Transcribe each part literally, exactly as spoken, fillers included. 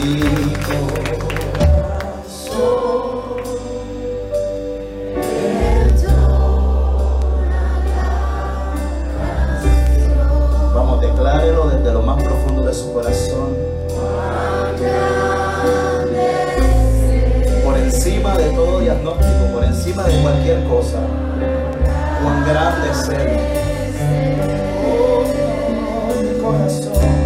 Vamos, declárelo desde lo más profundo de su corazón. Por encima de todo diagnóstico, por encima de cualquier cosa, cuán grande es Él. Oh, mi corazón.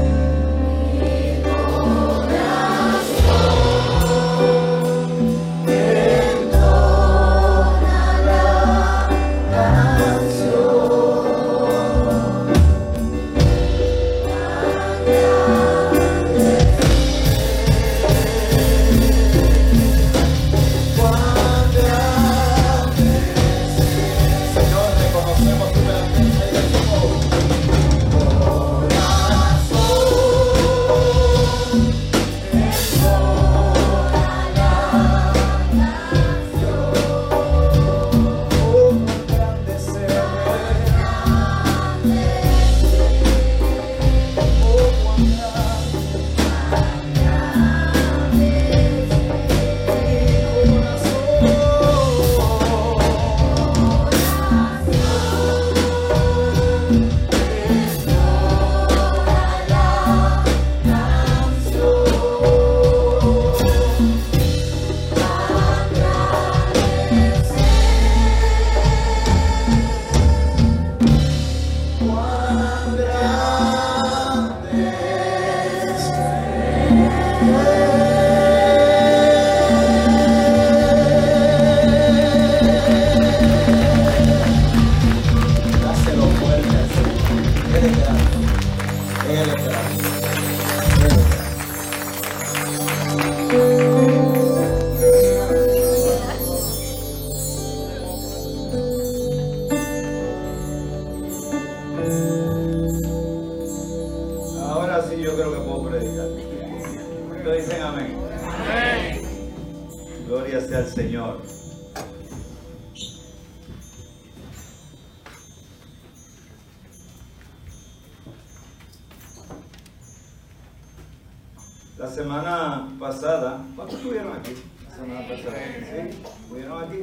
La semana pasada, ¿cuántos estuvieron aquí? La semana pasada, ¿sí? ¿Estuvieron aquí?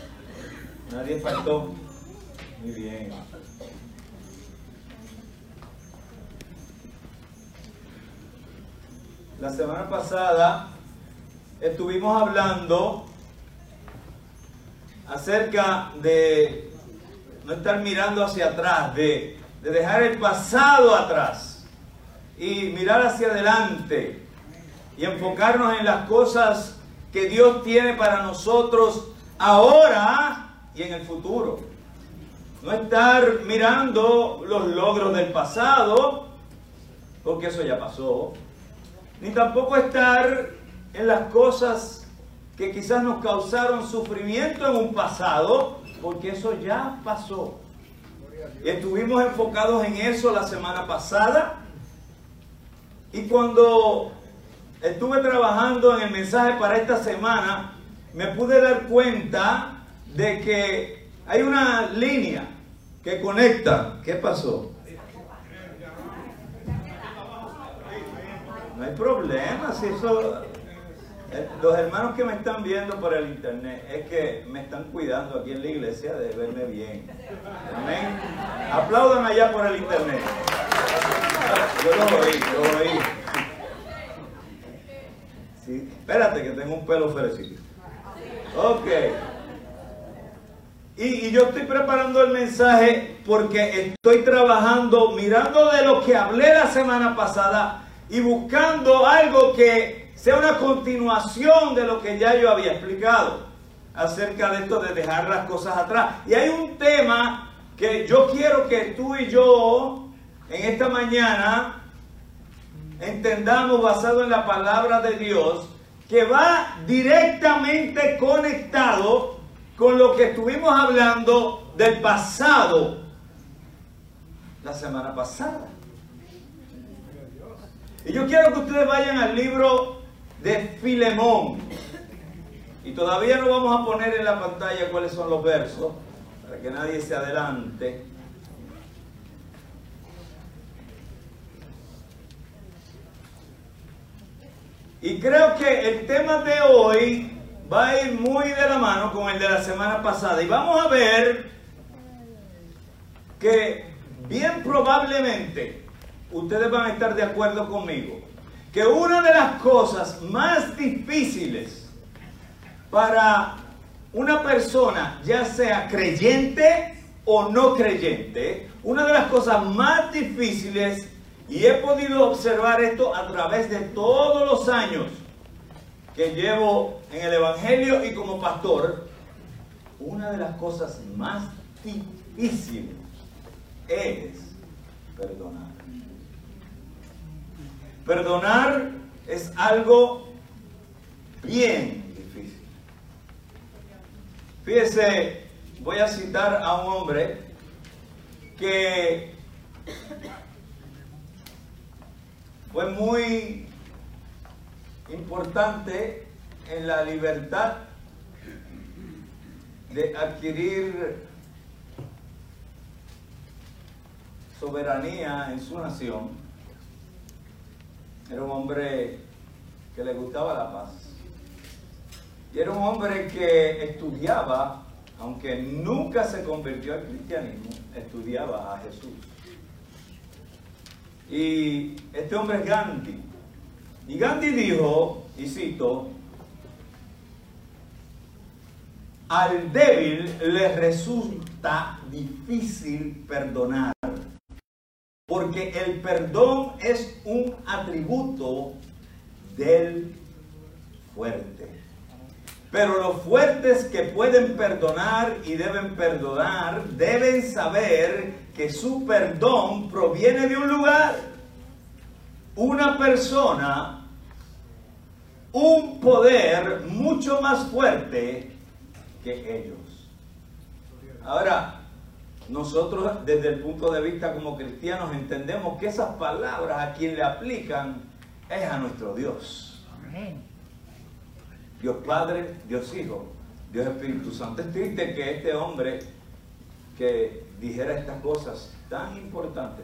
Nadie faltó. Muy bien. La semana pasada estuvimos hablando acerca de no estar mirando hacia atrás, de, de dejar el pasado atrás y mirar hacia adelante. Y enfocarnos en las cosas que Dios tiene para nosotros ahora y en el futuro. No estar mirando los logros del pasado, porque eso ya pasó. Ni tampoco estar en las cosas que quizás nos causaron sufrimiento en un pasado, porque eso ya pasó. Y estuvimos enfocados en eso la semana pasada. Y cuando estuve trabajando en el mensaje para esta semana, me pude dar cuenta de que hay una línea que conecta. ¿Qué pasó? No hay problema, si eso... eh, los hermanos que me están viendo por el internet es que me están cuidando aquí en la iglesia de verme bien. Amén. Aplaudan allá por el internet. Yo lo oí, yo lo oí. Sí, espérate que tengo un pelo ferecito. Ok. Y, y yo estoy preparando el mensaje porque estoy trabajando, mirando de lo que hablé la semana pasada y buscando algo que sea una continuación de lo que ya yo había explicado acerca de esto de dejar las cosas atrás. Y hay un tema que yo quiero que tú y yo en esta mañana entendamos, basado en la palabra de Dios, que va directamente conectado con lo que estuvimos hablando del pasado la semana pasada. Y yo quiero que ustedes vayan al libro de Filemón. Y todavía no vamos a poner en la pantalla cuáles son los versos, para que nadie se adelante. Y creo que el tema de hoy va a ir muy de la mano con el de la semana pasada. Y vamos a ver que bien probablemente ustedes van a estar de acuerdo conmigo que una de las cosas más difíciles para una persona, ya sea creyente o no creyente, una de las cosas más difíciles, y he podido observar esto a través de todos los años que llevo en el Evangelio y como pastor, una de las cosas más difíciles es perdonar. Perdonar es algo bien difícil. Fíjese, voy a citar a un hombre que fue muy importante en la libertad de adquirir soberanía en su nación. Era un hombre que le gustaba la paz. Y era un hombre que estudiaba, aunque nunca se convirtió al cristianismo, estudiaba a Jesús. Y este hombre es Gandhi. Y Gandhi dijo, y cito, al débil le resulta difícil perdonar, porque el perdón es un atributo del fuerte. Pero los fuertes que pueden perdonar y deben perdonar, deben saber que su perdón proviene de un lugar, una persona, un poder mucho más fuerte que ellos. Ahora, nosotros desde el punto de vista como cristianos entendemos que esas palabras a quien le aplican es a nuestro Dios. Amén. Dios Padre, Dios Hijo, Dios Espíritu Santo. Es triste que este hombre que dijera estas cosas tan importantes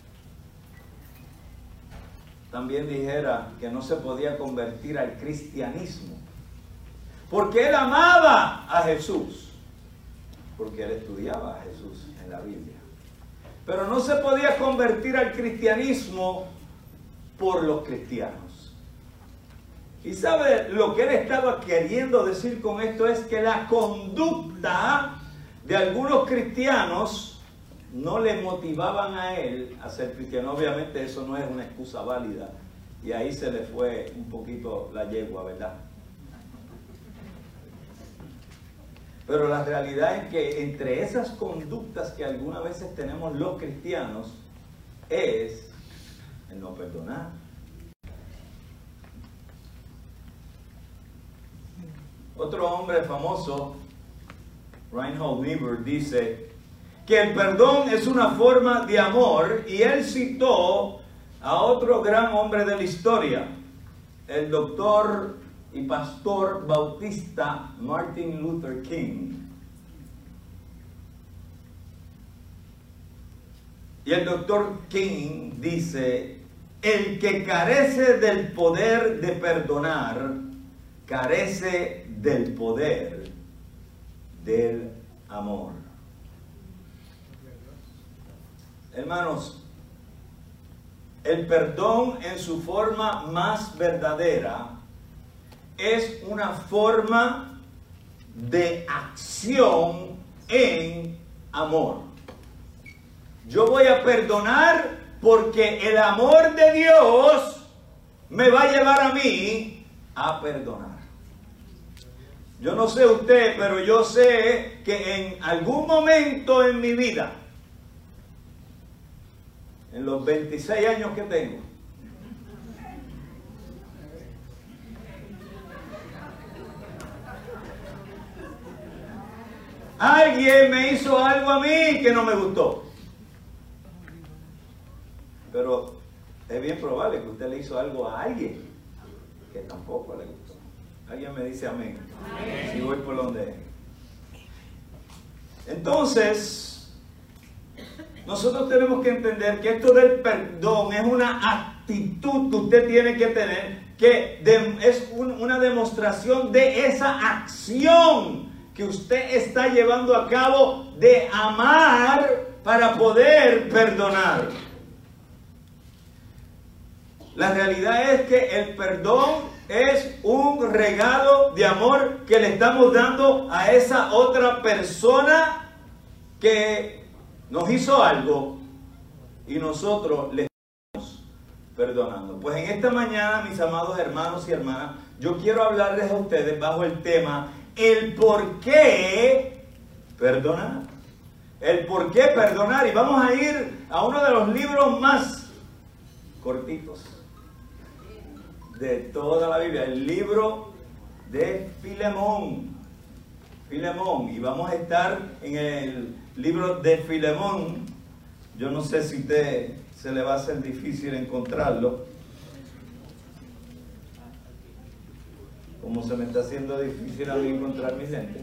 también dijera que no se podía convertir al cristianismo porque él amaba a Jesús, porque él estudiaba a Jesús en la Biblia, pero no se podía convertir al cristianismo por los cristianos. Y sabe lo que él estaba queriendo decir con esto es que la conducta de algunos cristianos no le motivaban a él a ser cristiano. Obviamente eso no es una excusa válida y ahí se le fue un poquito la yegua, ¿verdad? Pero la realidad es que entre esas conductas que algunas veces tenemos los cristianos es el no perdonar. Otro hombre famoso, Reinhold Niebuhr, dice que el perdón es una forma de amor, y él citó a otro gran hombre de la historia, el doctor y pastor bautista Martin Luther King. Y el doctor King dice, el que carece del poder de perdonar, carece del poder del amor. Hermanos, el perdón en su forma más verdadera es una forma de acción en amor. Yo voy a perdonar porque el amor de Dios me va a llevar a mí a perdonar. Yo no sé usted, pero yo sé que en algún momento en mi vida, en los veintiséis años que tengo, alguien me hizo algo a mí que no me gustó. Pero es bien probable que usted le hizo algo a alguien que tampoco le gustó. Alguien me dice amén. Amén. Si voy por donde es. Entonces, nosotros tenemos que entender que esto del perdón es una actitud que usted tiene que tener que de, es un, una demostración de esa acción que usted está llevando a cabo de amar para poder perdonar. La realidad es que el perdón es un regalo de amor que le estamos dando a esa otra persona que nos hizo algo y nosotros le estamos perdonando. Pues en esta mañana, mis amados hermanos y hermanas, yo quiero hablarles a ustedes bajo el tema el por qué perdonar. El por qué perdonar. Y vamos a ir a uno de los libros más cortitos de toda la Biblia, el libro de Filemón. Filemón, y vamos a estar en el libro de Filemón. Yo no sé si te, se le va a hacer difícil encontrarlo, como se me está haciendo difícil a mí encontrar mi gente.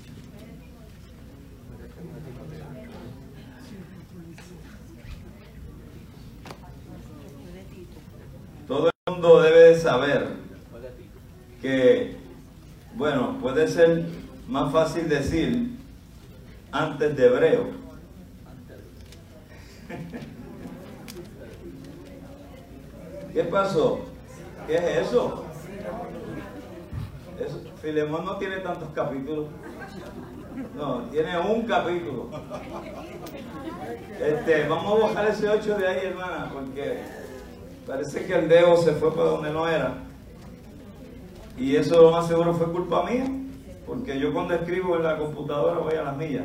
Todo el mundo debe de saber que, bueno, puede ser más fácil decir antes de hebreo. ¿Qué pasó? ¿Qué es eso? eso? Filemón no tiene tantos capítulos. No, tiene un capítulo. Este, vamos a bajar ese ocho de ahí, hermana, porque parece que el dedo se fue para donde no era. Y eso lo más seguro fue culpa mía, porque yo cuando escribo en la computadora voy a las millas.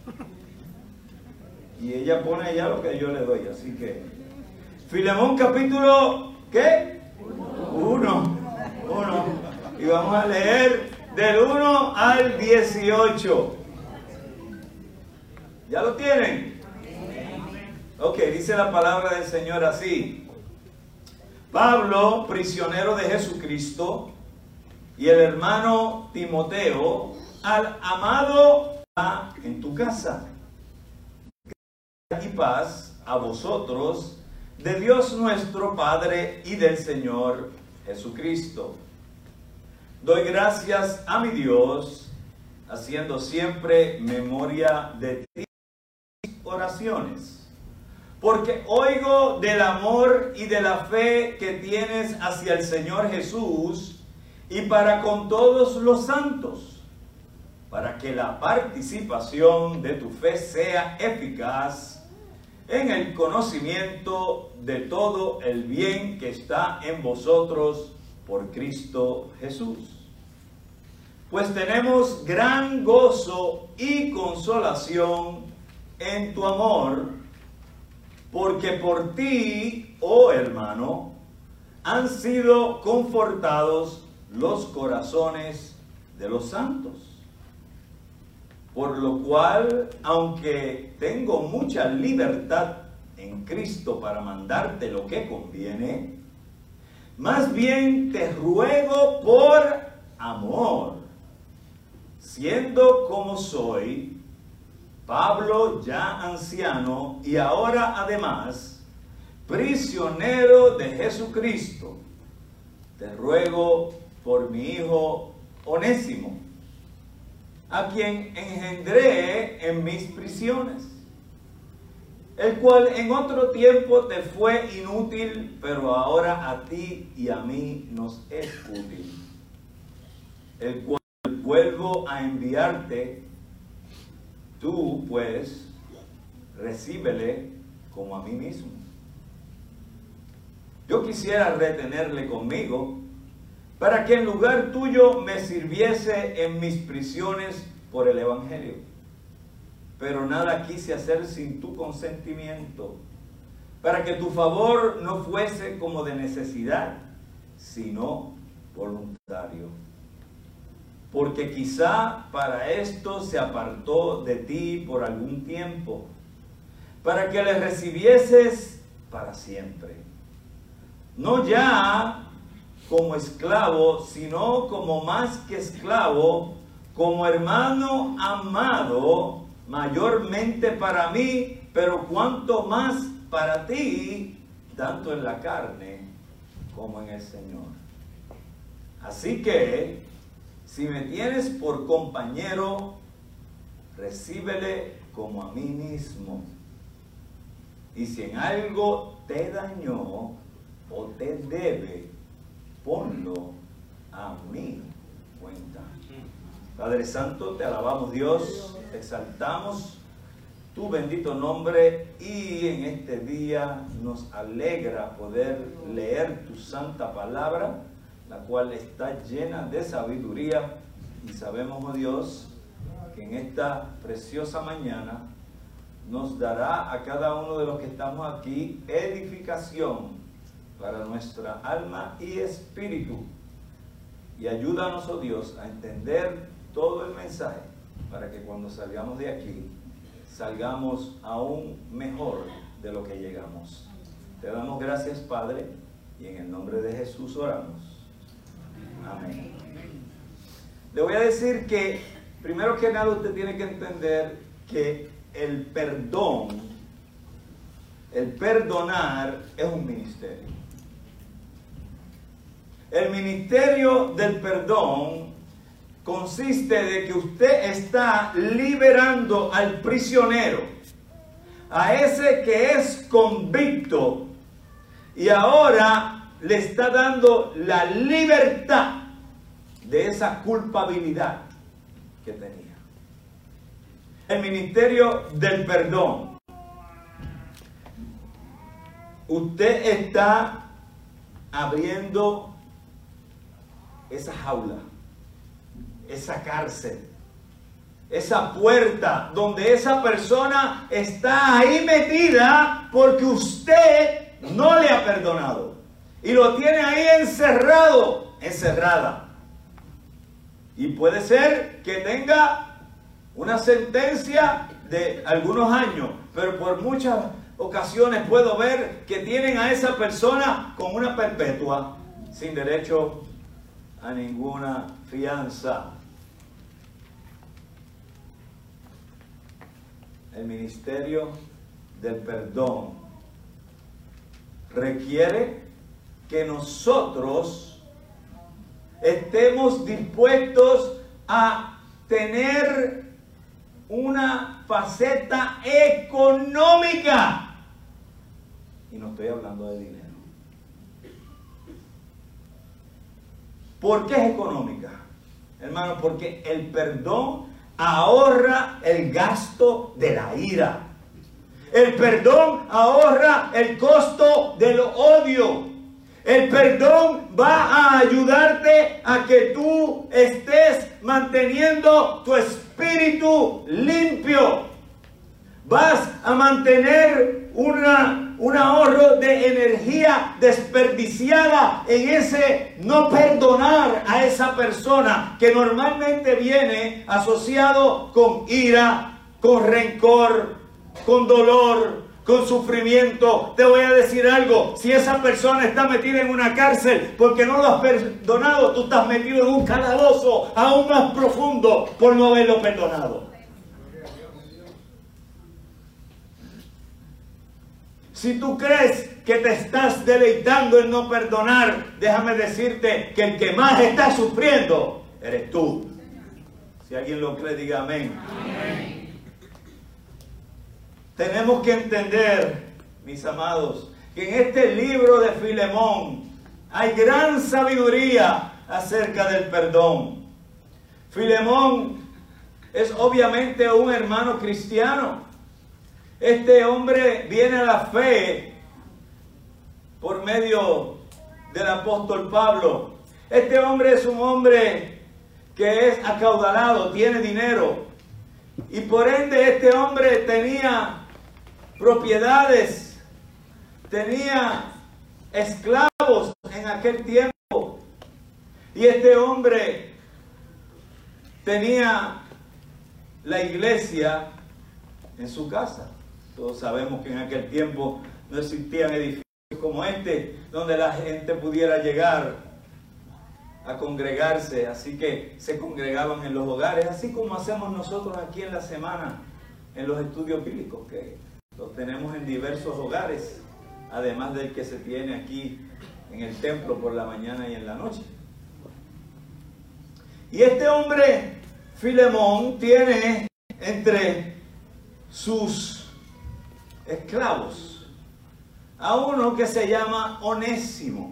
Y ella pone ya lo que yo le doy, así que... Filemón capítulo, ¿qué? Uno. Uno. Y vamos a leer del uno al dieciocho. ¿Ya lo tienen? Ok, dice la palabra del Señor así. Pablo, prisionero de Jesucristo, y el hermano Timoteo, al amado en tu casa. Gracia y paz a vosotros, de Dios nuestro Padre y del Señor Jesucristo. Doy gracias a mi Dios, haciendo siempre memoria de ti en mis oraciones, porque oigo del amor y de la fe que tienes hacia el Señor Jesús y para con todos los santos, para que la participación de tu fe sea eficaz en el conocimiento de todo el bien que está en vosotros por Cristo Jesús. Pues tenemos gran gozo y consolación en tu amor, porque por ti, oh hermano, han sido confortados los corazones de los santos. Por lo cual, aunque tengo mucha libertad en Cristo para mandarte lo que conviene, más bien te ruego por amor, siendo como soy, Pablo ya anciano y ahora además prisionero de Jesucristo, te ruego por mi hijo Onésimo, a quien engendré en mis prisiones, el cual en otro tiempo te fue inútil, pero ahora a ti y a mí nos es útil, el cual vuelvo a enviarte. Tú, pues, recíbele como a mí mismo. Yo quisiera retenerle conmigo, para que en lugar tuyo me sirviese en mis prisiones por el Evangelio. Pero nada quise hacer sin tu consentimiento, para que tu favor no fuese como de necesidad, sino voluntario. Porque quizá para esto se apartó de ti por algún tiempo, para que le recibieses para siempre. No ya como esclavo, sino como más que esclavo, como hermano amado, mayormente para mí, pero cuanto más para ti, tanto en la carne como en el Señor. Así que, si me tienes por compañero, recíbele como a mí mismo. Y si en algo te dañó o te debe, ponlo a mi cuenta. Padre Santo, te alabamos, Dios, te exaltamos tu bendito nombre, y en este día nos alegra poder leer tu santa palabra, la cual está llena de sabiduría, y sabemos, oh Dios, que en esta preciosa mañana nos dará a cada uno de los que estamos aquí edificación para nuestra alma y espíritu. Y ayúdanos, oh Dios, a entender todo el mensaje, para que cuando salgamos de aquí, salgamos aún mejor de lo que llegamos. Te damos gracias, Padre, y en el nombre de Jesús oramos. Amén. Le voy a decir que, primero que nada, usted tiene que entender que el perdón, el perdonar, es un ministerio. El ministerio del perdón consiste de que usted está liberando al prisionero, a ese que es convicto, y ahora le está dando la libertad de esa culpabilidad que tenía. El ministerio del perdón. Usted está abriendo esa jaula, esa cárcel, esa puerta donde esa persona está ahí metida porque usted no le ha perdonado y lo tiene ahí encerrado, encerrada. Y puede ser que tenga una sentencia de algunos años, pero por muchas ocasiones puedo ver que tienen a esa persona con una perpetua, sin derecho a ninguna fianza. El ministerio del perdón requiere que nosotros estemos dispuestos a tener una faceta económica. Y no estoy hablando de dinero. ¿Por qué es económica? Hermano, porque el perdón ahorra el gasto de la ira. El perdón ahorra el costo del odio. El perdón va a ayudarte a que tú estés manteniendo tu espíritu limpio. Vas a mantener una, un ahorro de energía desperdiciada en ese no perdonar a esa persona que normalmente viene asociado con ira, con rencor, con dolor, con sufrimiento. Te voy a decir algo: si esa persona está metida en una cárcel porque no lo has perdonado, tú estás metido en un calabozo aún más profundo por no haberlo perdonado. Si tú crees que te estás deleitando en no perdonar, déjame decirte que el que más está sufriendo eres tú. Si alguien lo cree, diga amén. Amén. Tenemos que entender, mis amados, que en este libro de Filemón hay gran sabiduría acerca del perdón. Filemón es obviamente un hermano cristiano. Este hombre viene a la fe por medio del apóstol Pablo. Este hombre es un hombre que es acaudalado, tiene dinero. Y por ende este hombre tenía propiedades, tenía esclavos en aquel tiempo. Y este hombre tenía la iglesia en su casa. Todos sabemos que en aquel tiempo no existían edificios como este, donde la gente pudiera llegar a congregarse. Así que se congregaban en los hogares, así como hacemos nosotros aquí en la semana, en los estudios bíblicos, que los tenemos en diversos hogares, además del que se tiene aquí en el templo por la mañana y en la noche. Y este hombre, Filemón, tiene entre sus esclavos a uno que se llama Onésimo.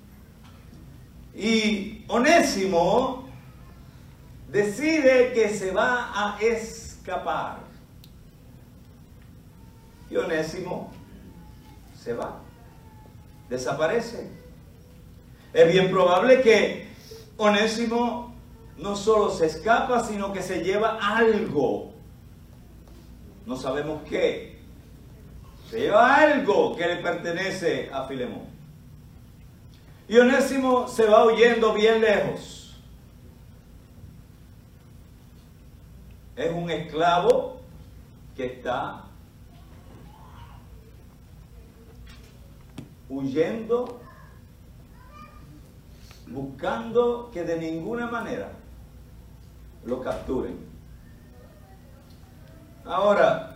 Y Onésimo decide que se va a escapar. Y Onésimo se va, desaparece. Es bien probable que Onésimo no solo se escapa, sino que se lleva algo. No sabemos qué. Se lleva algo que le pertenece a Filemón. Y Onésimo se va huyendo bien lejos. Es un esclavo que está huyendo, buscando que de ninguna manera lo capturen. Ahora,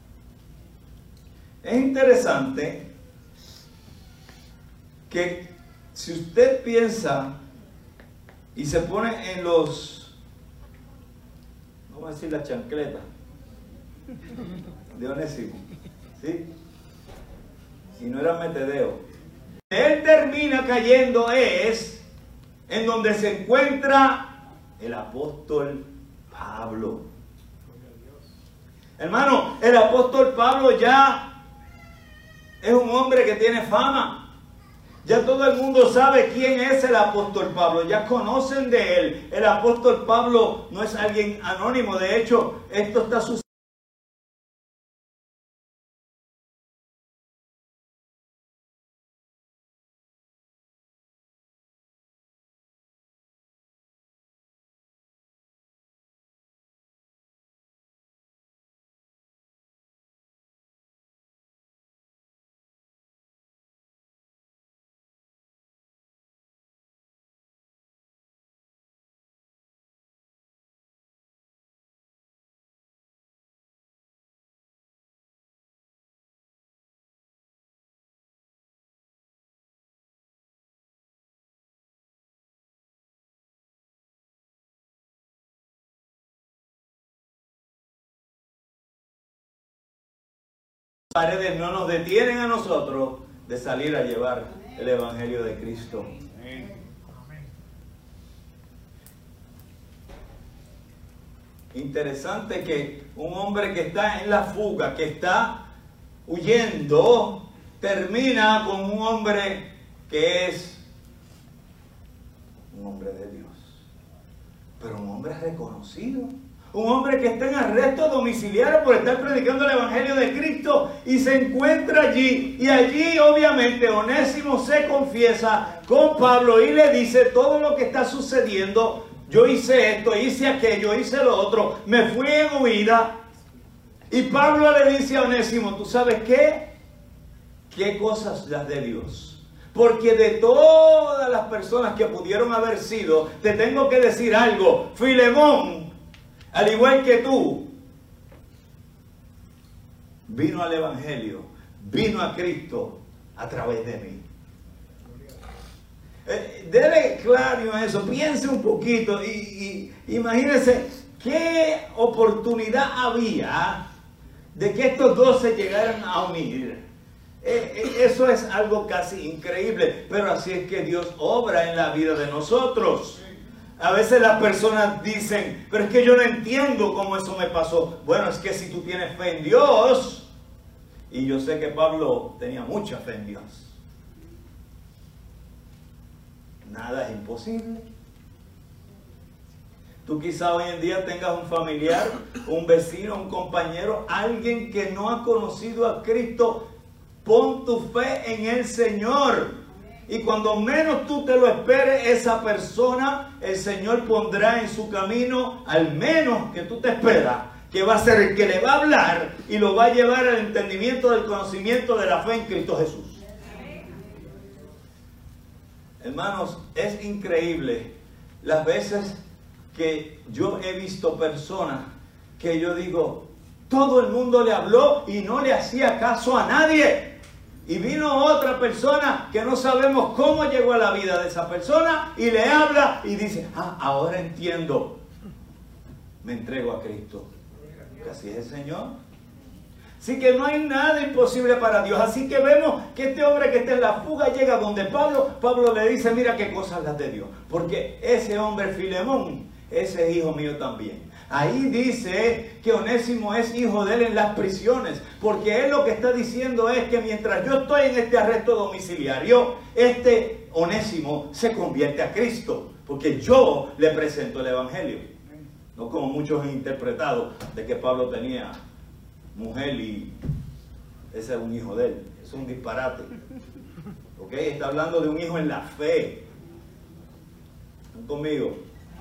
es interesante que si usted piensa y se pone en los, vamos a decir, la chancleta de Onésimo, ¿sí? Y no era metedeo. Él termina cayendo es en donde se encuentra el apóstol Pablo. Hermano, el apóstol Pablo ya es un hombre que tiene fama. Ya todo el mundo sabe quién es el apóstol Pablo. Ya conocen de él. El apóstol Pablo no es alguien anónimo. De hecho, esto está sucediendo. Paredes no nos detienen a nosotros de salir a llevar el Evangelio de Cristo. Amén. Interesante que un hombre que está en la fuga, que está huyendo, termina con un hombre que es un hombre de Dios, pero un hombre reconocido. Un hombre que está en arresto domiciliario por estar predicando el Evangelio de Cristo y se encuentra allí. Y allí obviamente Onésimo se confiesa con Pablo y le dice todo lo que está sucediendo. Yo hice esto, hice aquello, hice lo otro, me fui en huida. Y Pablo le dice a Onésimo, ¿tú sabes qué? ¿Qué cosas las de Dios? Porque de todas las personas que pudieron haber sido, te tengo que decir algo. Filemón, al igual que tú, vino al Evangelio, vino a Cristo a través de mí. Eh, dele claro a eso, piense un poquito y, y imagínese qué oportunidad había de que estos dos se llegaran a unir. Eh, eh, eso es algo casi increíble, pero así es que Dios obra en la vida de nosotros. A veces las personas dicen, pero es que yo no entiendo cómo eso me pasó. Bueno, es que si tú tienes fe en Dios, y yo sé que Pablo tenía mucha fe en Dios, nada es imposible. Tú quizá hoy en día tengas un familiar, un vecino, un compañero, alguien que no ha conocido a Cristo. Pon tu fe en el Señor. Y cuando menos tú te lo esperes, esa persona, el Señor pondrá en su camino, al menos que tú te esperas, que va a ser el que le va a hablar y lo va a llevar al entendimiento del conocimiento de la fe en Cristo Jesús. Hermanos, es increíble las veces que yo he visto personas que yo digo, todo el mundo le habló y no le hacía caso a nadie. Y vino otra persona que no sabemos cómo llegó a la vida de esa persona y le habla y dice, ah, ahora entiendo, me entrego a Cristo. Que así es el Señor. Así que no hay nada imposible para Dios. Así que vemos que este hombre que está en la fuga llega donde Pablo. Pablo le dice, mira qué cosas las de Dios. Porque ese hombre Filemón, ese es hijo mío también. Ahí dice que Onésimo es hijo de él en las prisiones, porque él lo que está diciendo es que mientras yo estoy en este arresto domiciliario, este Onésimo se convierte a Cristo, porque yo le presento el Evangelio. No como muchos han interpretado de que Pablo tenía mujer y ese es un hijo de él. Es un disparate. ¿Ok? Está hablando de un hijo en la fe. ¿Están conmigo?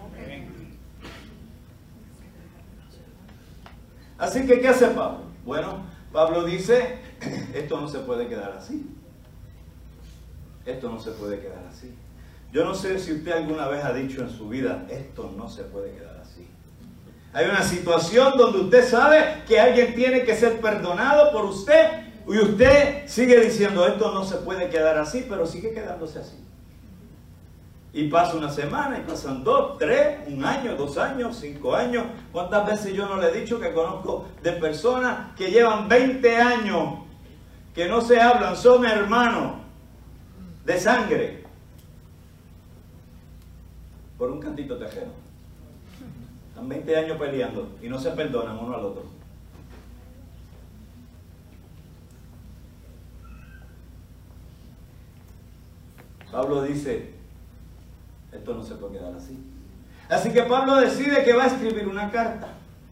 Así que, ¿qué hace Pablo? Bueno, Pablo dice, esto no se puede quedar así. Esto no se puede quedar así. Yo no sé si usted alguna vez ha dicho en su vida, esto no se puede quedar así. Hay una situación donde usted sabe que alguien tiene que ser perdonado por usted y usted sigue diciendo, esto no se puede quedar así, pero sigue quedándose así. Y pasa una semana, y pasan dos, tres, un año, dos años, cinco años. ¿Cuántas veces yo no le he dicho que conozco de personas que llevan veinte años, que no se hablan, son hermanos de sangre, por un cantito tejero? Están veinte años peleando y no se perdonan uno al otro. Pablo dice, esto no se puede quedar así. Así que Pablo decide que va a escribir una carta.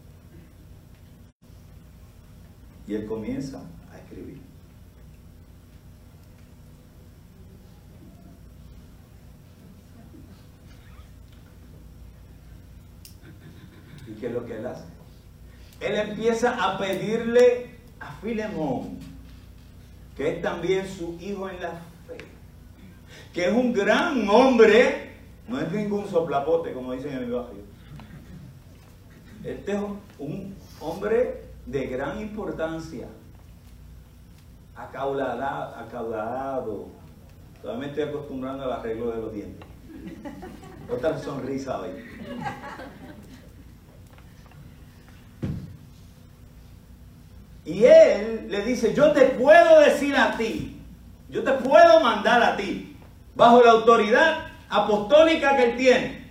Y él comienza a escribir. ¿Y qué es lo que él hace? Él empieza a pedirle a Filemón, que es también su hijo en la fe, que es un gran hombre. No es ningún soplapote, como dicen en mi barrio. Este es un hombre de gran importancia. Acaudalado. acaudalado. Todavía me estoy acostumbrando al arreglo de los dientes. Otra sonrisa hoy. Y él le dice, yo te puedo decir a ti, yo te puedo mandar a ti, bajo la autoridad apostólica que él tiene,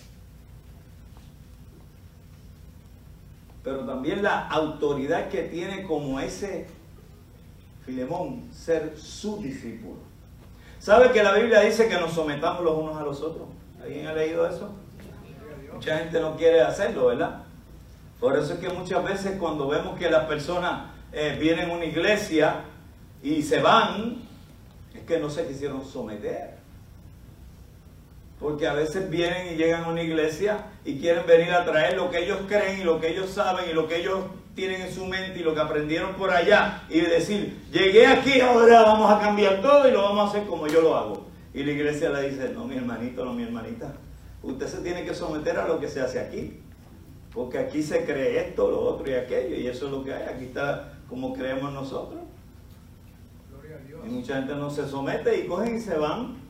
pero también la autoridad que tiene como ese Filemón, ser su discípulo. ¿Sabe que la Biblia dice que nos sometamos los unos a los otros? ¿Alguien ha leído eso? Mucha gente no quiere hacerlo, ¿verdad? Por eso es que muchas veces cuando vemos que las personas eh, vienen a una iglesia y se van, es que no se quisieron someter. Porque a veces vienen y llegan a una iglesia y quieren venir a traer lo que ellos creen y lo que ellos saben y lo que ellos tienen en su mente y lo que aprendieron por allá y decir, llegué aquí, ahora vamos a cambiar todo y lo vamos a hacer como yo lo hago. Y la iglesia le dice, no mi hermanito, no mi hermanita, usted se tiene que someter a lo que se hace aquí. Porque aquí se cree esto, lo otro y aquello, y eso es lo que hay. Aquí está como creemos nosotros. Gloria a Dios. Y mucha gente no se somete y cogen y se van.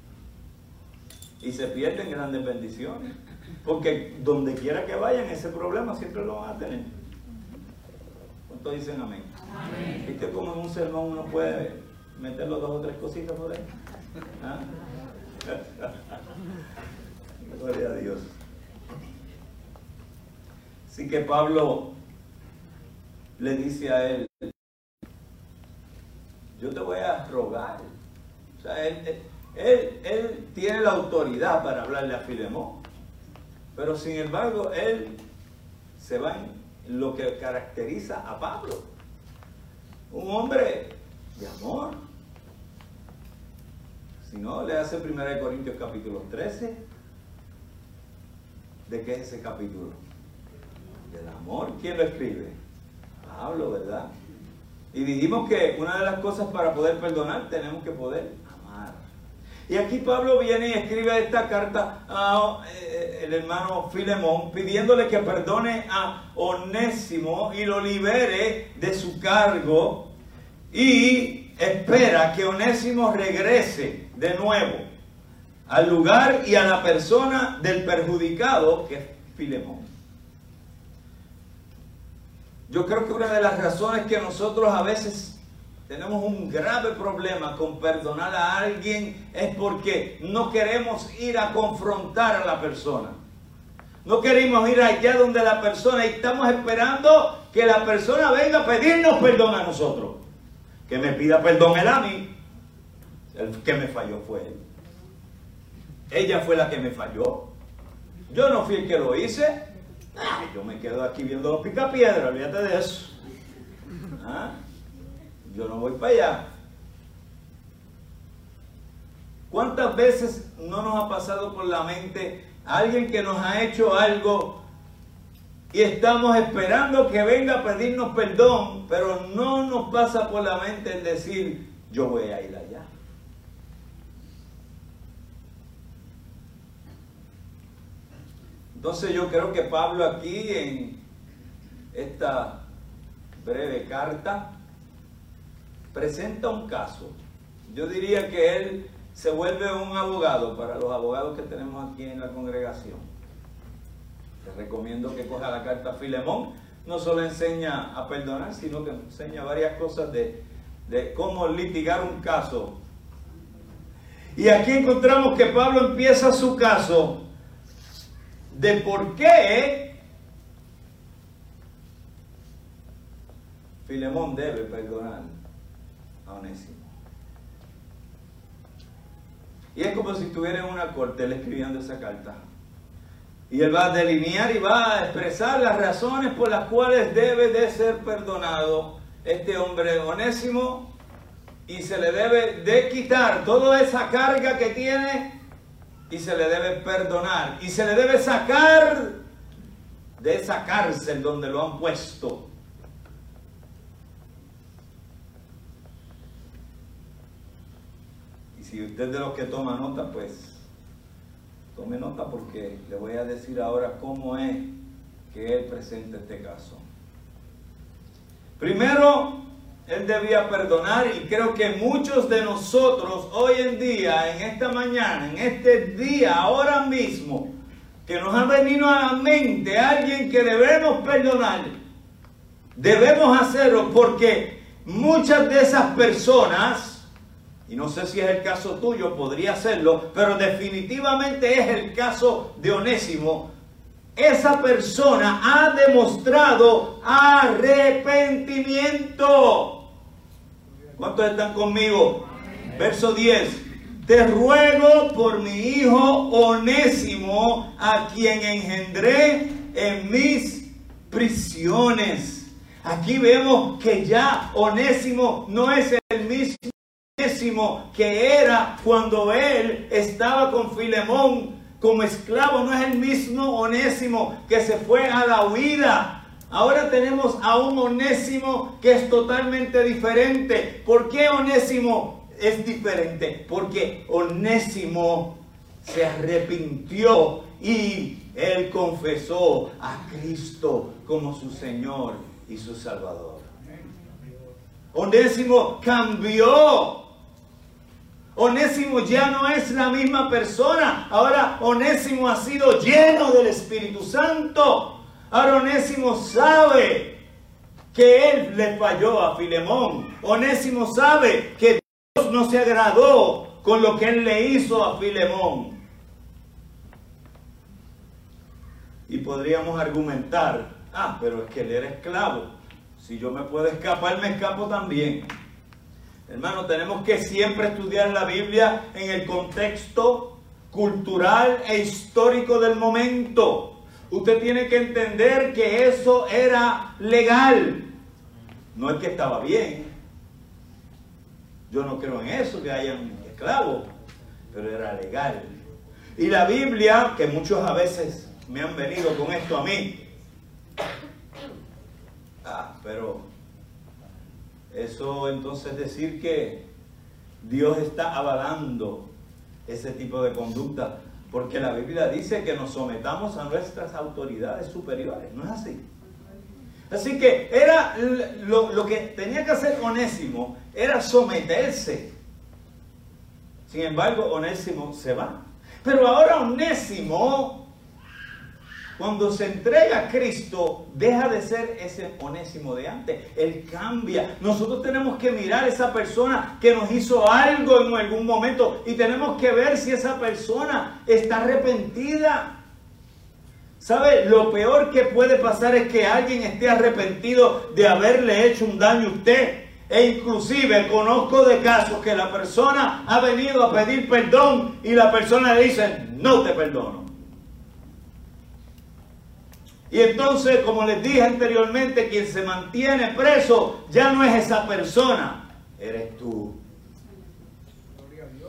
Y se pierden grandes bendiciones. Porque donde quiera que vayan, ese problema siempre lo van a tener. ¿Cuántos dicen amén? Amén. ¿Viste cómo en un sermón uno puede meter los dos o tres cositas por ahí? ¿Ah? Gloria a Dios. Así que Pablo le dice a él, yo te voy a rogar. O sea, él, él, él, él tiene la autoridad para hablarle a Filemón. Pero sin embargo, él se va en lo que caracteriza a Pablo. Un hombre de amor. Si no, le hace primera de Corintios capítulo trece. ¿De qué es ese capítulo? Del amor. ¿Quién lo escribe? Pablo, ¿verdad? Y dijimos que una de las cosas para poder perdonar tenemos que poder amar. Y aquí Pablo viene y escribe esta carta a eh, el hermano Filemón pidiéndole que perdone a Onésimo y lo libere de su cargo. Y espera que Onésimo regrese de nuevo al lugar y a la persona del perjudicado, que es Filemón. Yo creo que una de las razones que nosotros a veces tenemos un grave problema con perdonar a alguien es porque no queremos ir a confrontar a la persona. No queremos ir allá donde la persona, y estamos esperando que la persona venga a pedirnos perdón a nosotros. Que me pida perdón él a mí. El que me falló fue él. Ella fue la que me falló. Yo no fui el que lo hice. Ay, yo me quedo aquí viendo los picapiedras, olvídate de eso. ¿Ah? Yo no voy para allá. ¿Cuántas veces no nos ha pasado por la mente alguien que nos ha hecho algo y estamos esperando que venga a pedirnos perdón, pero no nos pasa por la mente el decir, yo voy a ir allá? Entonces yo creo que Pablo aquí en esta breve carta presenta un caso. Yo diría que él se vuelve un abogado para los abogados que tenemos aquí en la congregación. Les recomiendo que coja la carta a Filemón. No solo enseña a perdonar, sino que enseña varias cosas de, de cómo litigar un caso. Y aquí encontramos que Pablo empieza su caso de por qué Filemón debe perdonar a Onésimo. Y es como si estuviera en una corte él escribiendo esa carta. Y él va a delinear y va a expresar las razones por las cuales debe de ser perdonado este hombre Onésimo, y se le debe de quitar toda esa carga que tiene y se le debe perdonar y se le debe sacar de esa cárcel donde lo han puesto. Y si usted es de los que toma nota, pues tome nota, porque le voy a decir ahora cómo es que él presenta este caso. Primero, él debía perdonar, y creo que muchos de nosotros hoy en día, en esta mañana, en este día, ahora mismo, que nos ha venido a la mente alguien que debemos perdonar, debemos hacerlo, porque muchas de esas personas, y no sé si es el caso tuyo, podría serlo, pero definitivamente es el caso de Onésimo. Esa persona ha demostrado arrepentimiento. ¿Cuántos están conmigo? Amén. Verso diez. Te ruego por mi hijo Onésimo, a quien engendré en mis prisiones. Aquí vemos que ya Onésimo no es el mismo Onésimo que era cuando él estaba con Filemón como esclavo. No es el mismo Onésimo que se fue a la huida. Ahora tenemos a un Onésimo que es totalmente diferente. ¿Por qué Onésimo es diferente? Porque Onésimo se arrepintió y él confesó a Cristo como su Señor y su Salvador. Onésimo cambió. Onésimo ya no es la misma persona. Ahora Onésimo ha sido lleno del Espíritu Santo. Ahora Onésimo sabe que él le falló a Filemón. Onésimo sabe que Dios no se agradó con lo que él le hizo a Filemón. Y podríamos argumentar, ah, pero es que él era esclavo. Si yo me puedo escapar, me escapo también. Hermano, tenemos que siempre estudiar la Biblia en el contexto cultural e histórico del momento. Usted tiene que entender que eso era legal. No es que estaba bien. Yo no creo en eso, que hayan esclavos, pero era legal. Y la Biblia, que muchos a veces me han venido con esto a mí. Ah, pero eso entonces decir que Dios está avalando ese tipo de conducta, porque la Biblia dice que nos sometamos a nuestras autoridades superiores. ¿No es así? Así que era lo, lo que tenía que hacer Onésimo, era someterse. Sin embargo, Onésimo se va. Pero ahora Onésimo, cuando se entrega a Cristo, deja de ser ese Onésimo de antes. Él cambia. Nosotros tenemos que mirar a esa persona que nos hizo algo en algún momento y tenemos que ver si esa persona está arrepentida. ¿Sabe? Lo peor que puede pasar es que alguien esté arrepentido de haberle hecho un daño a usted. E inclusive conozco de casos que la persona ha venido a pedir perdón y la persona le dice, no te perdono. Y entonces, como les dije anteriormente, quien se mantiene preso ya no es esa persona, eres tú. Gloria a Dios.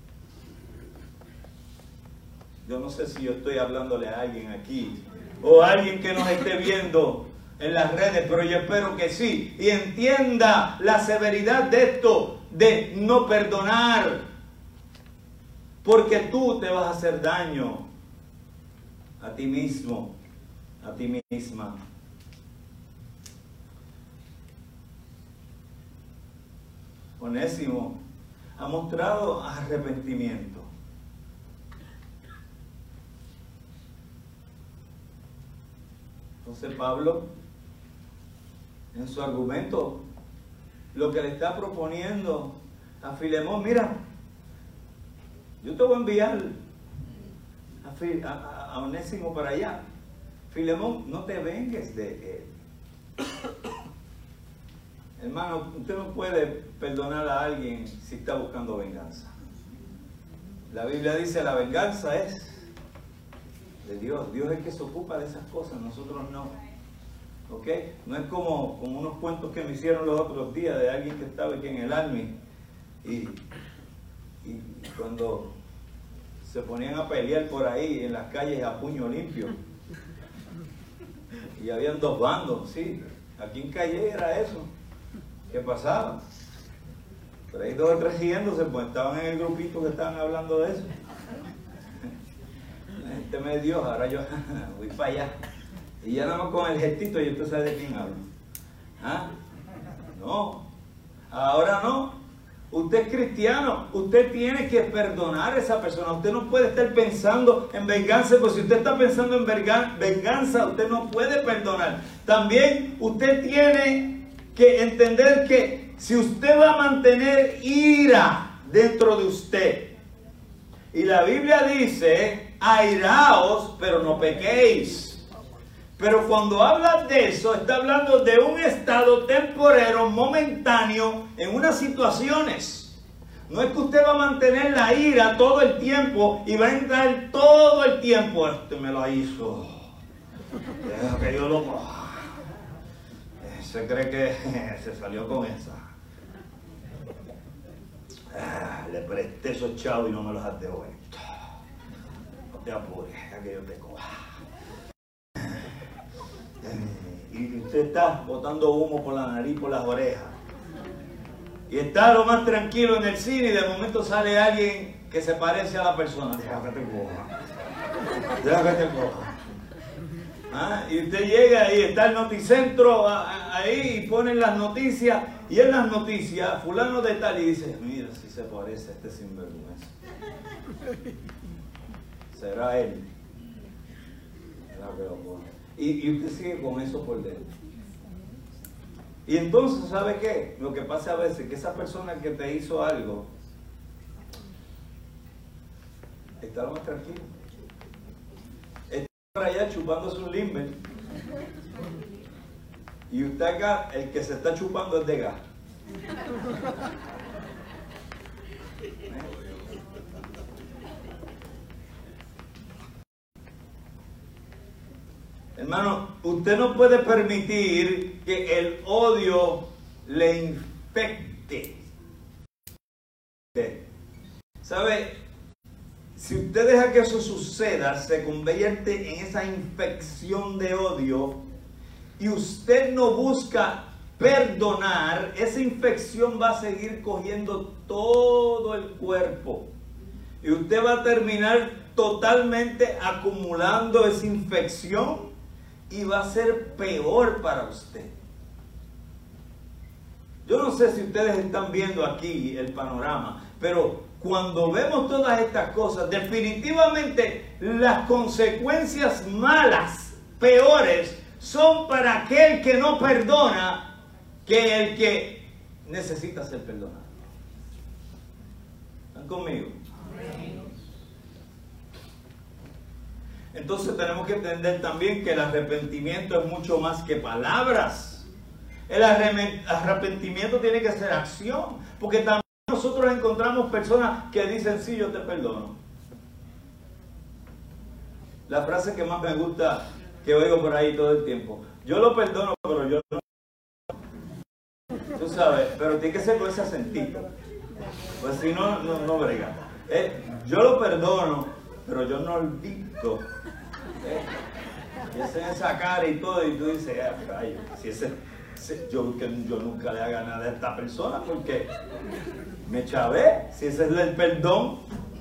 Yo no sé si yo estoy hablándole a alguien aquí o a alguien que nos esté viendo en las redes, pero yo espero que sí y entienda la severidad de esto, de no perdonar, porque tú te vas a hacer daño a ti mismo, a ti misma. Onésimo ha mostrado arrepentimiento. Entonces Pablo, en su argumento, lo que le está proponiendo a Filemón, mira, yo te voy a enviar a, Fil, a, a Onésimo para allá. Filemón, no te vengues de él. Hermano, usted no puede perdonar a alguien si está buscando venganza. La Biblia dice la venganza es de Dios. Dios es el que se ocupa de esas cosas, nosotros no. ¿Ok? No es como, como unos cuentos que me hicieron los otros días de alguien que estaba aquí en el Army y, y cuando se ponían a pelear por ahí en las calles a puño limpio y habían dos bandos, sí, aquí en Calle era eso, ¿qué pasaba? Pero ahí dos o tres riéndose, pues estaban en el grupito que estaban hablando de eso. Este me dio, ahora yo voy para allá. Y ya nada más con el gestito y usted sabe de quién hablo. ¿Ah? No, ahora no. Usted es cristiano, usted tiene que perdonar a esa persona. Usted no puede estar pensando en venganza, pues si usted está pensando en venganza, usted no puede perdonar. También usted tiene que entender que si usted va a mantener ira dentro de usted, y la Biblia dice, airaos, pero no pequéis. Pero cuando habla de eso, está hablando de un estado temporero, momentáneo, en unas situaciones. No es que usted va a mantener la ira todo el tiempo y va a entrar todo el tiempo. Este me lo hizo. Deja que yo lo coja. Se cree que se salió con esa. Ah, le presté esos chavos y no me los has devuelto. No te apures, deja que yo te coja. Y usted está botando humo por la nariz, por las orejas. Y está lo más tranquilo en el cine y de momento sale alguien que se parece a la persona. Deja que te coja. Deja que te coja. ¿Ah? Y usted llega y está el noticentro ahí y ponen las noticias. Y en las noticias, fulano de tal, y dice, mira si se parece a este sinvergüenza. Será él. Será que lo pone. Y, y usted sigue con eso por dentro. Y entonces, ¿sabe qué? Lo que pasa a veces es que esa persona que te hizo algo está lo más tranquilo. Está por allá chupándose un limber. Y usted acá, el que se está chupando es de gas. Hermano, usted no puede permitir que el odio le infecte. ¿Sabe? Si usted deja que eso suceda, se convierte en esa infección de odio y usted no busca perdonar, esa infección va a seguir cogiendo todo el cuerpo. Y usted va a terminar totalmente acumulando esa infección y va a ser peor para usted. Yo no sé si ustedes están viendo aquí el panorama, pero cuando vemos todas estas cosas, definitivamente las consecuencias malas, peores, son para aquel que no perdona que el que necesita ser perdonado. ¿Están conmigo? Entonces tenemos que entender también que el arrepentimiento es mucho más que palabras. El arrepentimiento tiene que ser acción, porque también nosotros encontramos personas que dicen, sí, yo te perdono. La frase que más me gusta, que oigo por ahí todo el tiempo, yo lo perdono, pero yo no. Tú sabes, pero tiene que ser con ese acentito, pues si no, no, no brega. Eh, yo lo perdono, pero yo no olvido. Eh, y hacen esa cara y todo, y tú dices, ah, rayo, si ese... Yo, que yo nunca le haga nada a esta persona porque me chavé, si ese es el perdón.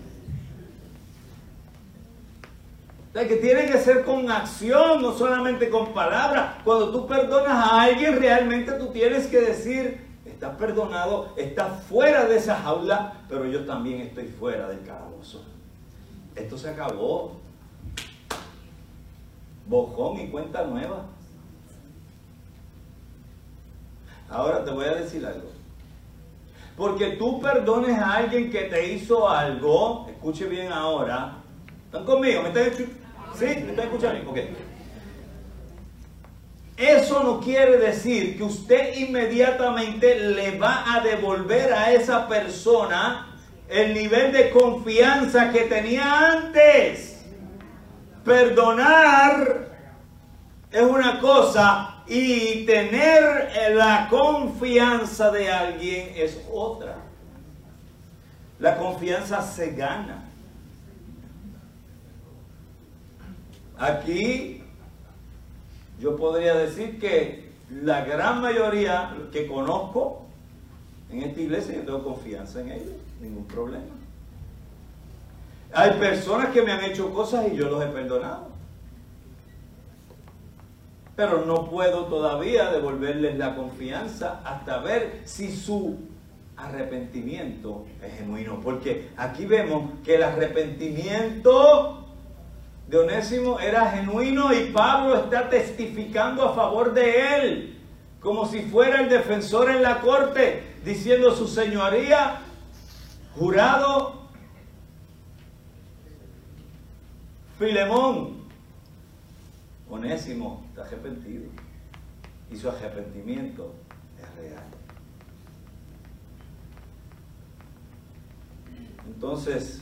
O sea, que tiene que ser con acción, no solamente con palabras. Cuando tú perdonas a alguien, realmente tú tienes que decir, estás perdonado, estás fuera de esa jaula, pero yo también estoy fuera del calabozo. Esto se acabó. Bojón y cuenta nueva. Ahora te voy a decir algo. Porque tú perdones a alguien que te hizo algo, escuche bien ahora. ¿Están conmigo? ¿Me están escuchando? ¿Sí? ¿Me están escuchando? Ok. Eso no quiere decir que usted inmediatamente le va a devolver a esa persona el nivel de confianza que tenía antes. Perdonar es una cosa y tener la confianza de alguien es otra. La confianza se gana. Aquí yo podría decir que la gran mayoría que conozco en esta iglesia, yo tengo confianza en ellos, ningún problema. Hay personas que me han hecho cosas y yo los he perdonado. Pero no puedo todavía devolverles la confianza hasta ver si su arrepentimiento es genuino. Porque aquí vemos que el arrepentimiento de Onésimo era genuino y Pablo está testificando a favor de él, como si fuera el defensor en la corte, diciendo su señoría, jurado Filemón, Onésimo está arrepentido y su arrepentimiento es real. Entonces,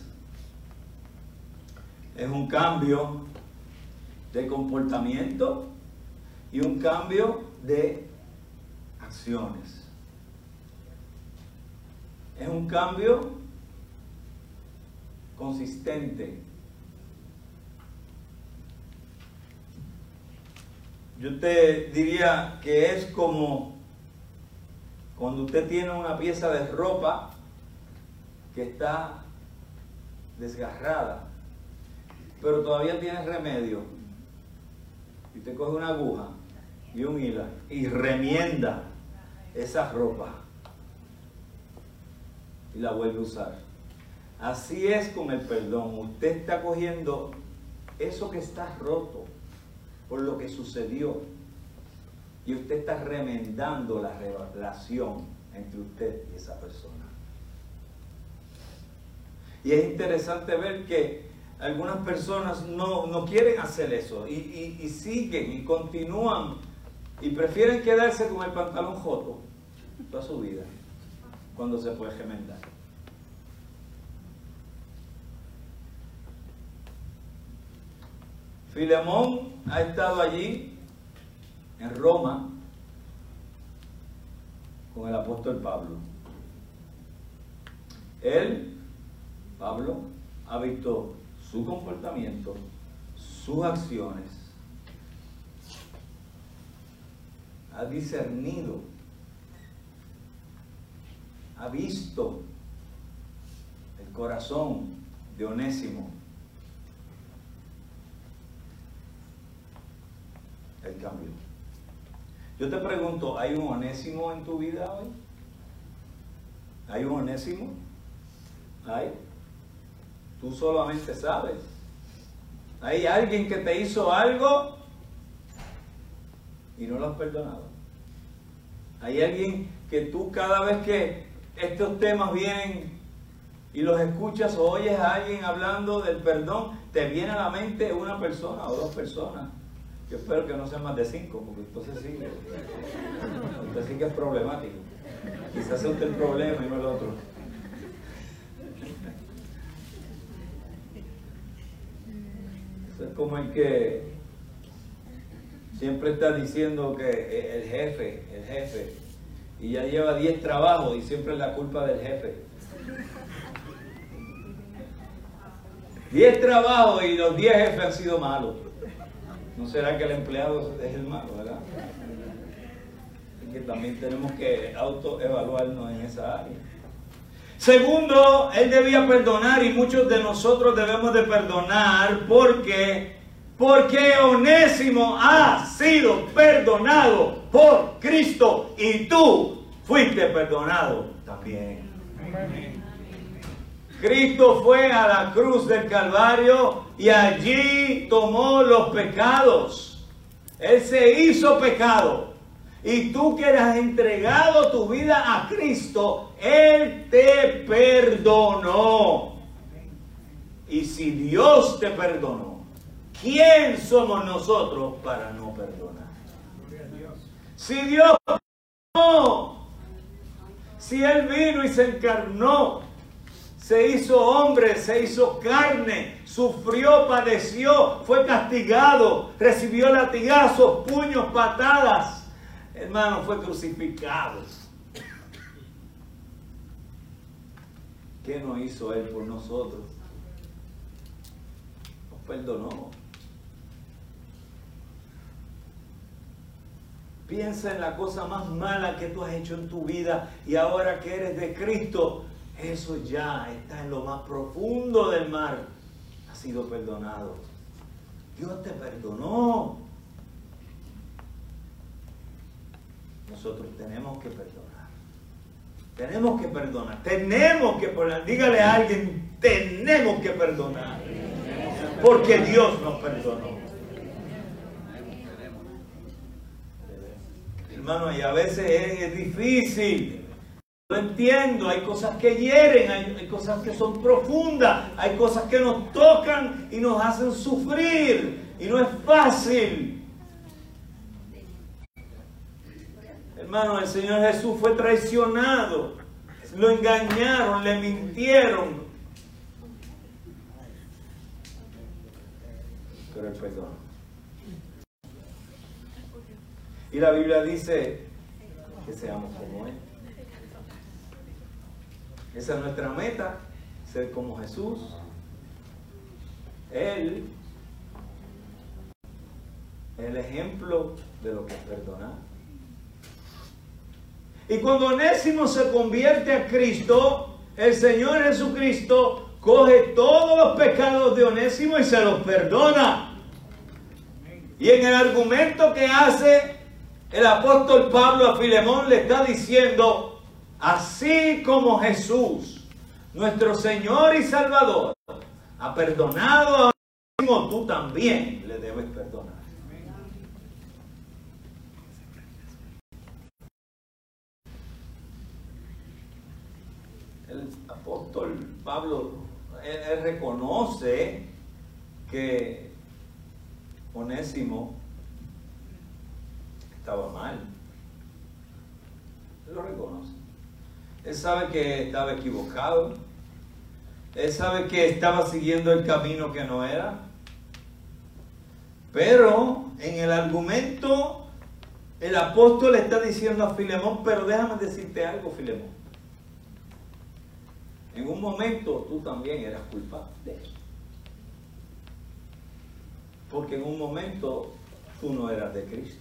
es un cambio de comportamiento y un cambio de acciones. Es un cambio consistente. Yo te diría que es como cuando usted tiene una pieza de ropa que está desgarrada, pero todavía tiene remedio. Y usted coge una aguja y un hilo y remienda esa ropa y la vuelve a usar. Así es con el perdón. Usted está cogiendo eso que está roto por lo que sucedió y usted está remendando la relación entre usted y esa persona. Y es interesante ver que algunas personas no, no quieren hacer eso y, y, y siguen y continúan y prefieren quedarse con el pantalón joto toda su vida cuando se puede remendar. Filemón ha estado allí en Roma con el apóstol Pablo. Él, Pablo, ha visto su comportamiento, sus acciones, ha discernido, ha visto el corazón de Onésimo. Él cambió. Yo te pregunto, ¿hay un Onésimo en tu vida hoy? ¿Hay un Onésimo? ¿Hay? Tú solamente sabes. ¿Hay alguien que te hizo algo y no lo has perdonado? ¿Hay alguien que tú cada vez que estos temas vienen y los escuchas o oyes a alguien hablando del perdón, te viene a la mente una persona o dos personas? Yo espero que no sean más de cinco, porque entonces sí, entonces sí que es problemático. Quizás sea usted el problema y no el otro. Eso es como el que siempre está diciendo que el jefe, el jefe, y ya lleva diez trabajos y siempre es la culpa del jefe. diez trabajos y los diez jefes han sido malos. ¿No será que el empleado es el malo, verdad? Así que también tenemos que autoevaluarnos en esa área. Segundo, él debía perdonar y muchos de nosotros debemos de perdonar porque, porque Onésimo ha sido perdonado por Cristo y tú fuiste perdonado también. Cristo fue a la cruz del Calvario y allí tomó los pecados. Él se hizo pecado. Y tú que has entregado tu vida a Cristo, Él te perdonó. Y si Dios te perdonó, ¿quién somos nosotros para no perdonar? Si Dios no, si Él vino y se encarnó, se hizo hombre, se hizo carne, sufrió, padeció, fue castigado, recibió latigazos, puños, patadas. Hermano, fue crucificado. ¿Qué no hizo Él por nosotros? Nos perdonó. Piensa en la cosa más mala que tú has hecho en tu vida y ahora que eres de Cristo, eso ya está en lo más profundo del mar. Ha sido perdonado. Dios te perdonó. Nosotros tenemos que perdonar. Tenemos que perdonar. Tenemos que perdonar. Dígale a alguien, tenemos que perdonar. Porque Dios nos perdonó. Hermano, y a veces es, es difícil. Lo entiendo, hay cosas que hieren, hay, hay cosas que son profundas, hay cosas que nos tocan y nos hacen sufrir, y no es fácil. Hermano, el Señor Jesús fue traicionado, lo engañaron, le mintieron, pero Él perdonó. Y la Biblia dice que seamos como Él. Esa es nuestra meta, ser como Jesús. Él, el ejemplo de lo que es perdonar. Y cuando Onésimo se convierte a Cristo, el Señor Jesucristo coge todos los pecados de Onésimo y se los perdona. Y en el argumento que hace el apóstol Pablo a Filemón le está diciendo: así como Jesús, nuestro Señor y Salvador, ha perdonado a Onésimo, tú también le debes perdonar. El apóstol Pablo, él, él reconoce que Onésimo estaba mal. Él lo reconoce. Él sabe que estaba equivocado. Él sabe que estaba siguiendo el camino que no era. Pero en el argumento el apóstol le está diciendo a Filemón: pero déjame decirte algo, Filemón. En un momento tú también eras culpable. Porque en un momento tú no eras de Cristo.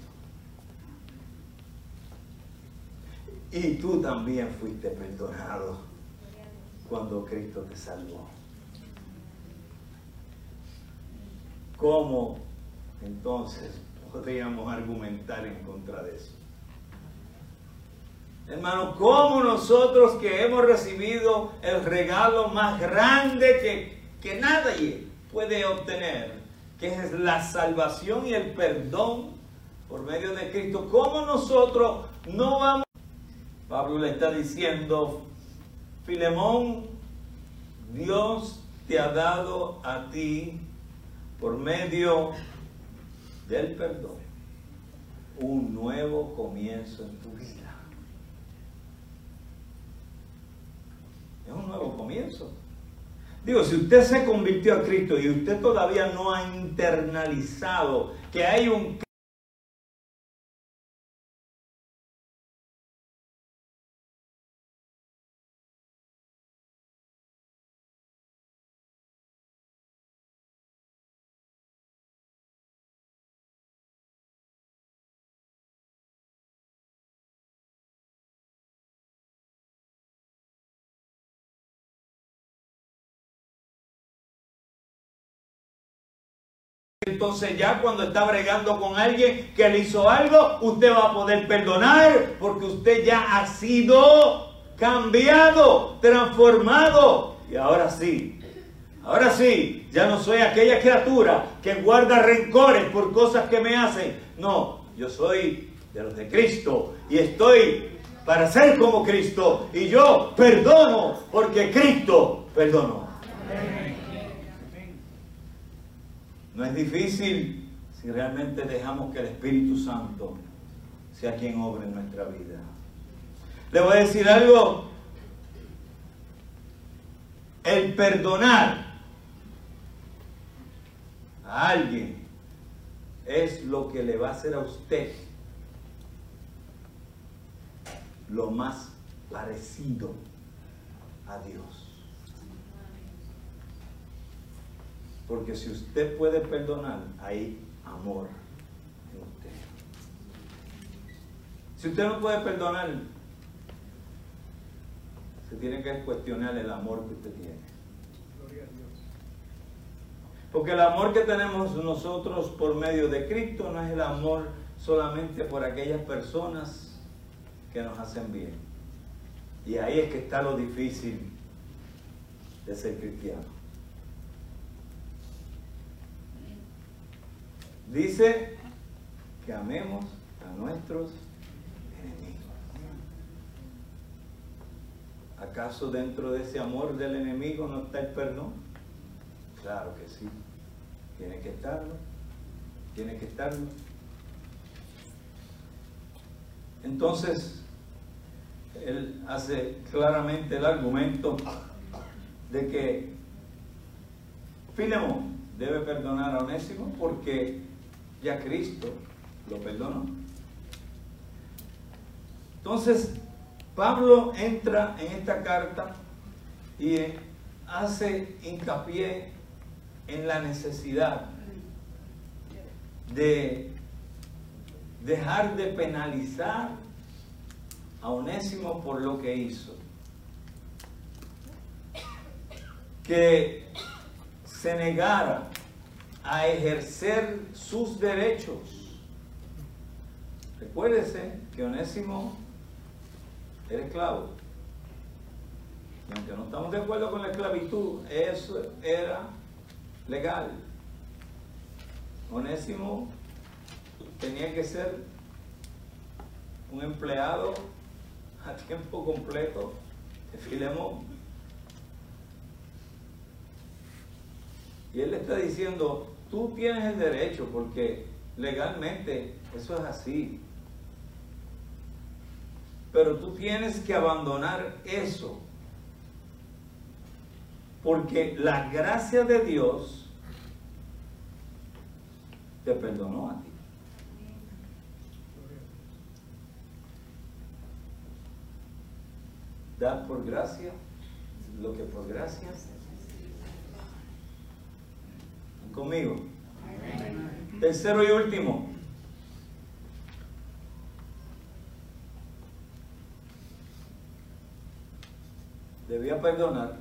Y tú también fuiste perdonado cuando Cristo te salvó. ¿Cómo entonces podríamos argumentar en contra de eso. Hermano, ¿cómo nosotros que hemos recibido el regalo más grande que, que nadie puede obtener, que es la salvación y el perdón por medio de Cristo, cómo nosotros no vamos? Pablo le está diciendo, Filemón, Dios te ha dado a ti, por medio del perdón, un nuevo comienzo en tu vida. Es un nuevo comienzo. Digo, si usted se convirtió a Cristo y usted todavía no ha internalizado que hay un entonces ya cuando está bregando con alguien que le hizo algo, usted va a poder perdonar porque usted ya ha sido cambiado, transformado. Y ahora sí, ahora sí, ya no soy aquella criatura que guarda rencores por cosas que me hacen. No, yo soy de los de Cristo y estoy para ser como Cristo. Y yo perdono porque Cristo perdonó. No es difícil si realmente dejamos que el Espíritu Santo sea quien obre en nuestra vida. Le voy a decir algo. El perdonar a alguien es lo que le va a hacer a usted lo más parecido a Dios. Porque si usted puede perdonar, hay amor en usted. Si usted no puede perdonar, se tiene que cuestionar el amor que usted tiene. Gloria a Dios. Porque el amor que tenemos nosotros por medio de Cristo no es el amor solamente por aquellas personas que nos hacen bien. Y ahí es que está lo difícil de ser cristiano. Dice que amemos a nuestros enemigos. ¿Acaso dentro de ese amor del enemigo no está el perdón? Claro que sí. Tiene que estarlo. Tiene que estarlo. Entonces, él hace claramente el argumento de que Filemón debe perdonar a Onésimo porque ya Cristo lo perdonó. Entonces, Pablo entra en esta carta y hace hincapié en la necesidad de dejar de penalizar a Onésimo por lo que hizo. Que se negara a ejercer sus derechos. Recuérdese que Onésimo era esclavo. Y aunque no estamos de acuerdo con la esclavitud, eso era legal. Onésimo tenía que ser un empleado a tiempo completo de Filemón. Y él le está diciendo, tú tienes el derecho, porque legalmente eso es así. Pero tú tienes que abandonar eso. Porque la gracia de Dios te perdonó a ti. Da por gracia lo que por gracia. Conmigo. Amén. Tercero y último. Debía perdonar.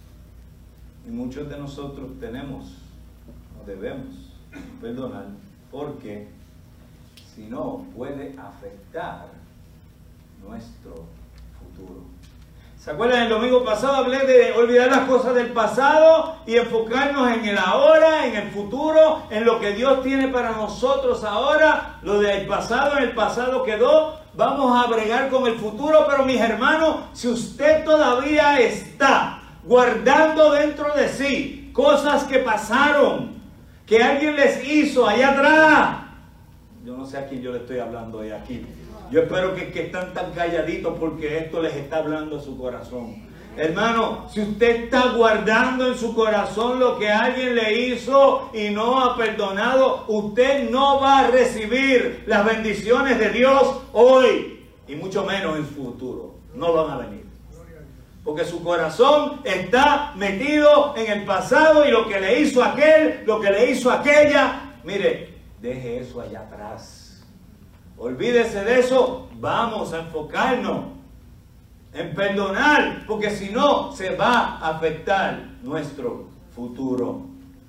Y muchos de nosotros tenemos o debemos perdonar porque si no puede afectar nuestro futuro. ¿Se acuerdan? El domingo pasado hablé de olvidar las cosas del pasado y enfocarnos en el ahora, en el futuro, en lo que Dios tiene para nosotros ahora. Lo del pasado en el pasado quedó. Vamos a bregar con el futuro, pero mis hermanos, si usted todavía está guardando dentro de sí cosas que pasaron, que alguien les hizo allá atrás, yo no sé a quién yo le estoy hablando hoy aquí. Yo espero que, que están tan calladitos porque esto les está hablando a su corazón. Hermano, si usted está guardando en su corazón lo que alguien le hizo y no ha perdonado, usted no va a recibir las bendiciones de Dios hoy y mucho menos en su futuro. No van a venir. Porque su corazón está metido en el pasado y lo que le hizo aquel, lo que le hizo aquella. Mire, deje eso allá atrás. Olvídese de eso. Vamos a enfocarnos en perdonar, porque si no, se va a afectar nuestro futuro.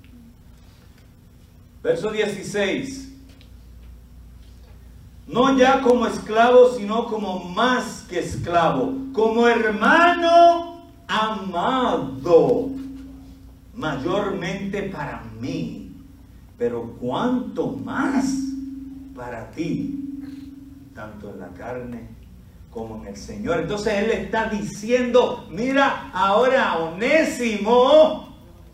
Verso dieciséis. No ya como esclavo, sino como más que esclavo, como hermano amado, mayormente para mí, pero cuánto más para ti, tanto en la carne como en el Señor. Entonces Él le está diciendo, mira, ahora Onésimo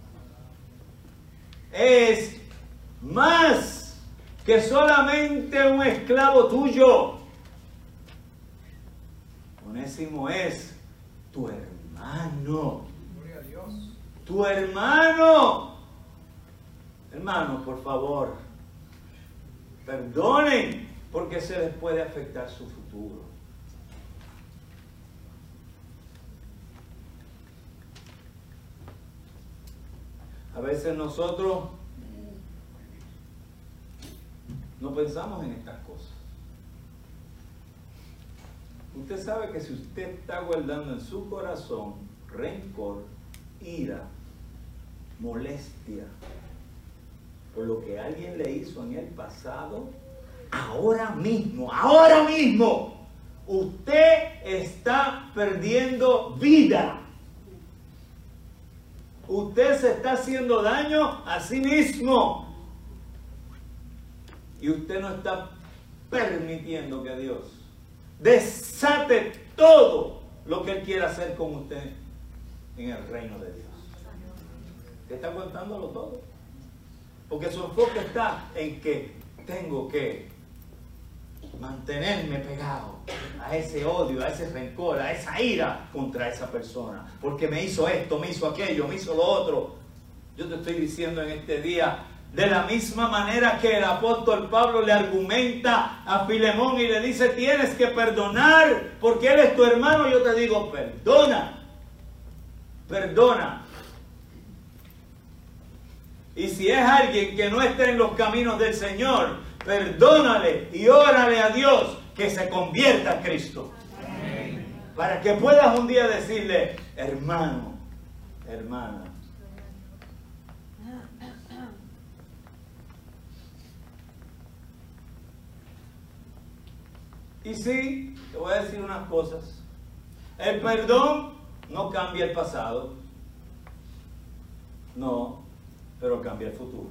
es más que solamente un esclavo tuyo. Onésimo es tu hermano. Gloria a Dios. Tu hermano. Hermanos, por favor, perdonen, porque se les puede afectar su futuro. A veces nosotros no pensamos en estas cosas. Usted sabe que si usted está guardando en su corazón rencor, ira, molestia por lo que alguien le hizo en el pasado, ahora mismo, ahora mismo, usted está perdiendo vida. Usted se está haciendo daño a sí mismo. Y usted no está permitiendo que Dios desate todo lo que Él quiere hacer con usted en el reino de Dios. Usted está aguantándolo todo. Porque su enfoque está en que tengo que mantenerme pegado a ese odio, a ese rencor, a esa ira contra esa persona. Porque me hizo esto, me hizo aquello, me hizo lo otro. Yo te estoy diciendo en este día, de la misma manera que el apóstol Pablo le argumenta a Filemón y le dice, tienes que perdonar porque él es tu hermano, yo te digo, perdona, perdona. Y si es alguien que no está en los caminos del Señor, perdónale y órale a Dios que se convierta a Cristo. Amén. Para que puedas un día decirle, hermano, hermana, y sí, te voy a decir unas cosas. El perdón no cambia el pasado. No, pero cambia el futuro.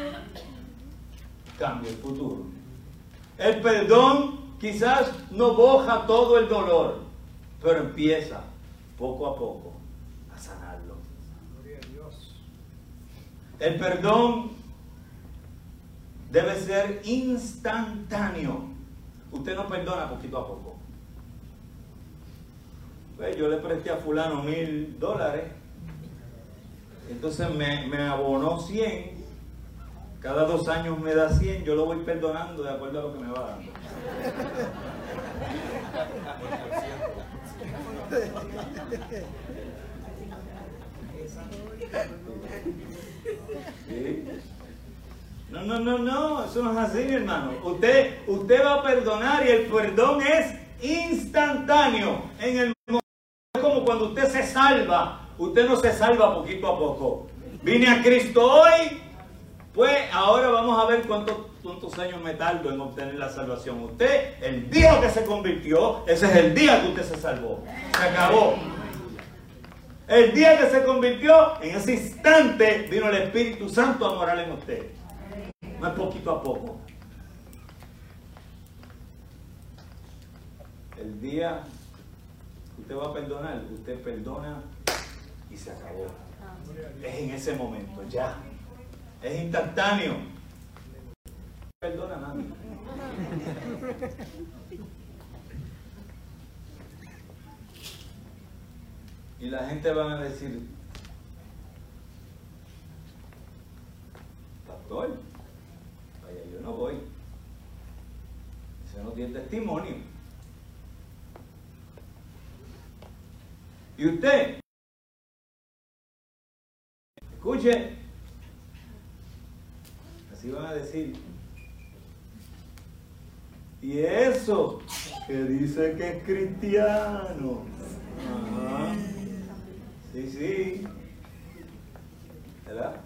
Cambia el futuro. El perdón quizás no borra todo el dolor, pero empieza poco a poco a sanarlo. Gloria a Dios. El perdón debe ser instantáneo. Usted no perdona poquito a poco. Pues yo le presté a fulano mil dólares. Entonces me, me abonó cien. Cada dos años me da cien. Yo lo voy perdonando de acuerdo a lo que me va dando. ¿Sí? No, no, no, no, eso no es así, mi hermano. Usted, usted va a perdonar y el perdón es instantáneo. En el momento, es como cuando usted se salva. Usted no se salva poquito a poco. Vine a Cristo hoy, pues ahora vamos a ver cuánto, cuánto cuántos años me tardo en obtener la salvación. Usted, el día que se convirtió, ese es el día que usted se salvó. Se acabó. El día que se convirtió, en ese instante vino el Espíritu Santo a morar en usted. No es poquito a poco. El día que usted va a perdonar, usted perdona y se acabó. Es en ese momento, ya. Es instantáneo. Perdona a nadie. Y la gente va a decir, pastor, vaya, yo no voy. Ese no tiene testimonio. Y usted, escuche, así van a decir, y eso que dice que es cristiano. Ajá. Sí, sí. ¿Verdad?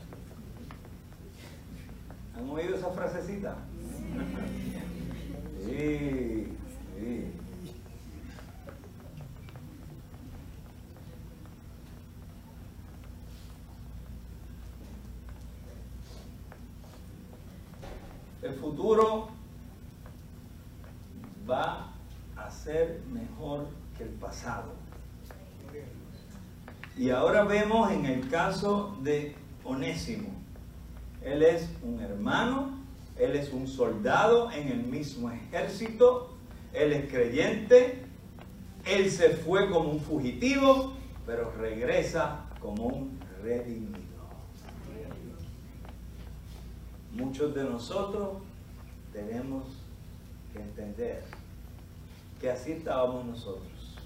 ¿Han oído esa frasecita? Sí, sí. El futuro va a ser mejor que el pasado. Y ahora vemos en el caso de Onésimo. Él es un hermano, él es un soldado en el mismo ejército, él es creyente, él se fue como un fugitivo, pero regresa como un redimido. Muchos de nosotros tenemos que entender que así estábamos nosotros,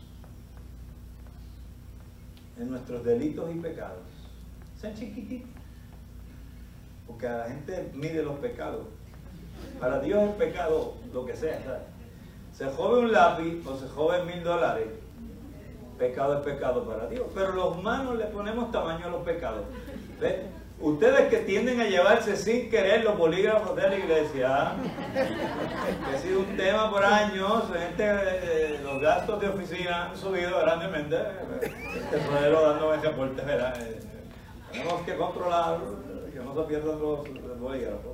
en nuestros delitos y pecados. Sean chiquititos, porque a la gente mide los pecados. Para Dios es pecado lo que sea, ¿sabes? Se jode un lápiz o se jode mil dólares, pecado es pecado para Dios. Pero los humanos le ponemos tamaño a los pecados. ¿Ves? Ustedes que tienden a llevarse sin querer los bolígrafos de la iglesia, que ha sido un tema por años, gente, eh, los gastos de oficina han subido grandemente, el tesorero dando ese aporte, ¿verdad? Eh, tenemos que controlar que no se pierdan los, los bolígrafos.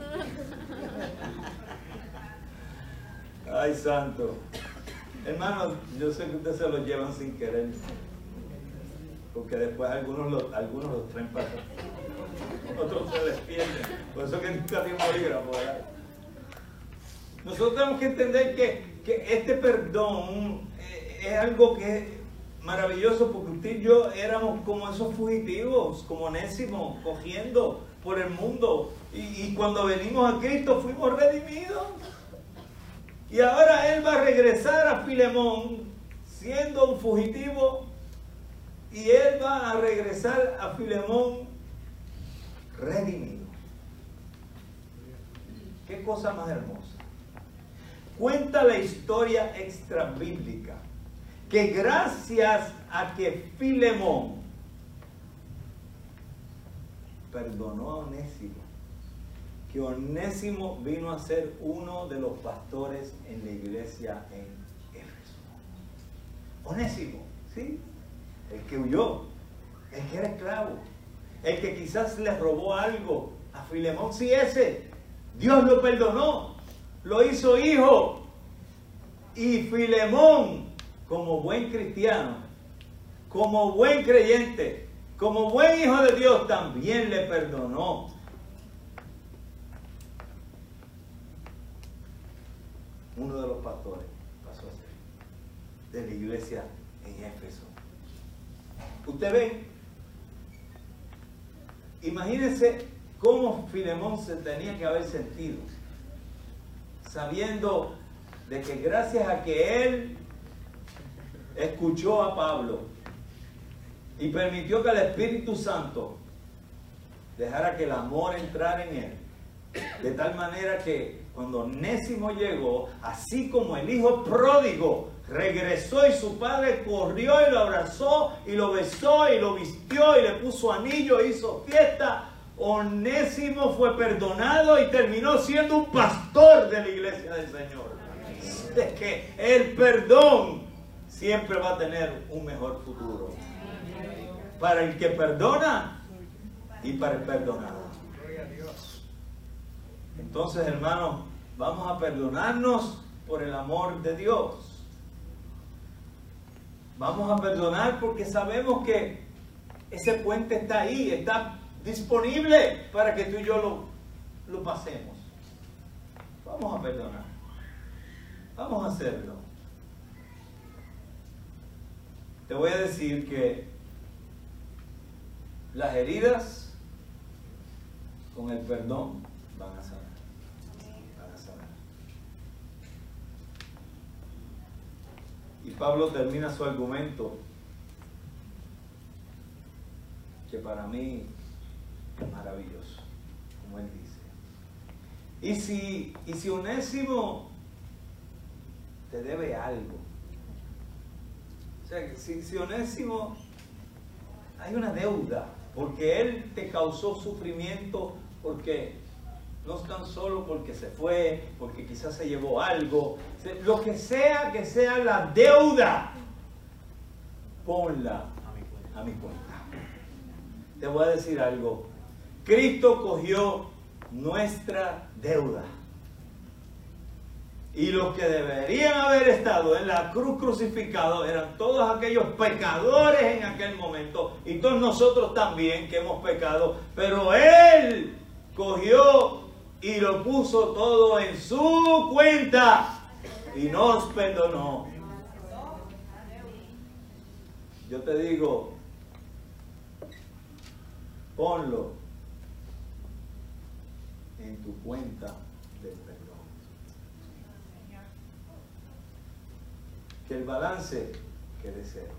Ay, santo. Hermanos, yo sé que ustedes se los llevan sin querer, porque después algunos los, algunos los traen para acá. Otros se les pierden. Por eso que nunca tiene un bolígrafo, ¿verdad? Nosotros tenemos que entender que, que este perdón eh, es algo que es maravilloso, porque usted y yo éramos como esos fugitivos, como Onésimo, cogiendo por el mundo. Y, y cuando venimos a Cristo fuimos redimidos. Y ahora Él va a regresar a Filemón siendo un fugitivo. Y Él va a regresar a Filemón redimido. Qué cosa más hermosa. Cuenta la historia extra bíblica que gracias a que Filemón perdonó a Onésimo, que Onésimo vino a ser uno de los pastores en la iglesia en Éfeso. Onésimo, ¿sí? El que huyó, el que era esclavo, el que quizás le robó algo a Filemón, sí, ese, Dios lo perdonó, lo hizo hijo. Y Filemón, como buen cristiano, como buen creyente, como buen hijo de Dios, también le perdonó. Uno de los pastores pasó a ser de la iglesia en Éfeso. Usted ve, imagínense cómo Filemón se tenía que haber sentido, sabiendo de que gracias a que él escuchó a Pablo y permitió que el Espíritu Santo dejara que el amor entrara en él, de tal manera que cuando Onésimo llegó, así como el hijo pródigo regresó y su padre corrió y lo abrazó y lo besó y lo vistió y le puso anillo e hizo fiesta, Onésimo fue perdonado y terminó siendo un pastor de la iglesia del Señor. Es que el perdón siempre va a tener un mejor futuro para el que perdona y para el perdonado. Entonces, hermanos, vamos a perdonarnos por el amor de Dios. Vamos a perdonar porque sabemos que ese puente está ahí, está disponible para que tú y yo lo, lo pasemos. Vamos a perdonar. Vamos a hacerlo. Te voy a decir que las heridas con el perdón van a sanar. Van a sanar. Y Pablo termina su argumento, que para mí es maravilloso, como él dice. Y si, y si Onésimo te debe algo, o sea, si, si Onésimo hay una deuda, porque él te causó sufrimiento, porque no es tan solo porque se fue, porque quizás se llevó algo, lo que sea que sea la deuda, ponla a mi cuenta. Te voy a decir algo, Cristo cogió nuestra deuda. Y los que deberían haber estado en la cruz crucificados eran todos aquellos pecadores en aquel momento. Y todos nosotros también que hemos pecado. Pero Él cogió y lo puso todo en su cuenta. Y nos perdonó. Yo te digo, ponlo en tu cuenta del perdón. Que el balance quede cero.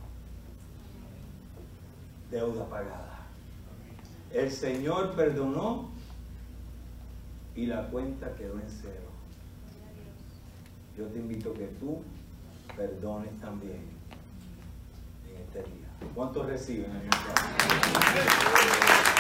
Deuda pagada. El Señor perdonó y la cuenta quedó en cero. Yo te invito a que tú perdones también en este día. ¿Cuántos reciben en el